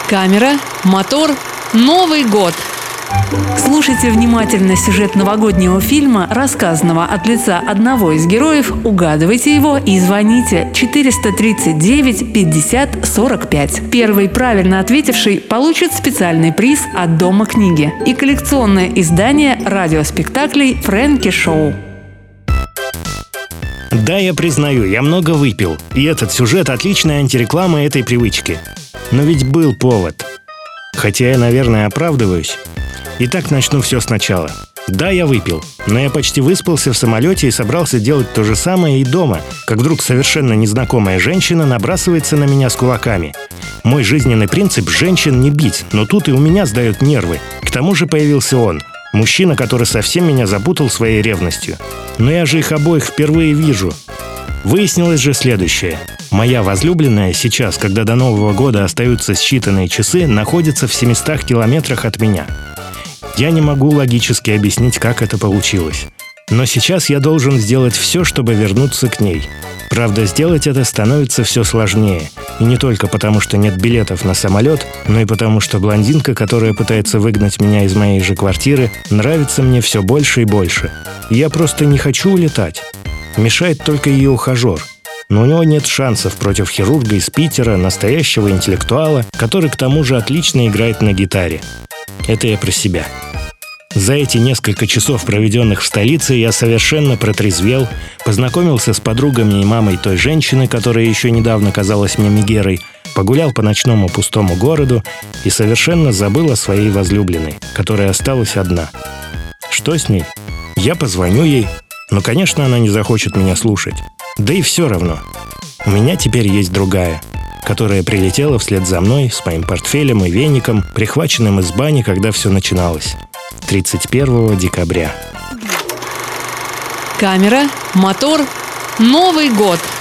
Камера, мотор, Новый год. Слушайте внимательно сюжет новогоднего фильма, рассказанного от лица одного из героев, угадывайте его и звоните 439 50 45. Первый правильно ответивший получит специальный приз от Дома книги и коллекционное издание радиоспектаклей «Фрэнки Шоу». Да, я признаю, я много выпил. И этот сюжет – отличная антиреклама этой привычки. Но ведь был повод. Хотя я, наверное, оправдываюсь. Итак, начну все сначала. Да, я выпил, но я почти выспался в самолете и собрался делать то же самое и дома, как вдруг совершенно незнакомая женщина набрасывается на меня с кулаками. Мой жизненный принцип – женщин не бить, но тут и у меня сдают нервы. К тому же появился он. Мужчина, который совсем меня запутал своей ревностью. Но я же их обоих впервые вижу. Выяснилось же следующее. Моя возлюбленная сейчас, когда до Нового года остаются считанные часы, находится в 700 километрах от меня. Я не могу логически объяснить, как это получилось. Но сейчас я должен сделать все, чтобы вернуться к ней. Правда, сделать это становится все сложнее. И не только потому, что нет билетов на самолет, но и потому, что блондинка, которая пытается выгнать меня из моей же квартиры, нравится мне все больше и больше. И я просто не хочу улетать. Мешает только ее ухажер. Но у него нет шансов против хирурга из Питера, настоящего интеллектуала, который к тому же отлично играет на гитаре. Это я про себя. За эти несколько часов, проведенных в столице, я совершенно протрезвел, познакомился с подругами и мамой той женщины, которая еще недавно казалась мне Мегерой, погулял по ночному пустому городу и совершенно забыл о своей возлюбленной, которая осталась одна. Что с ней? Я позвоню ей, но, конечно, она не захочет меня слушать. Да и все равно. У меня теперь есть другая, которая прилетела вслед за мной с моим портфелем и веником, прихваченным из бани, когда все начиналось. 31 декабря. Камера, мотор, Новый год.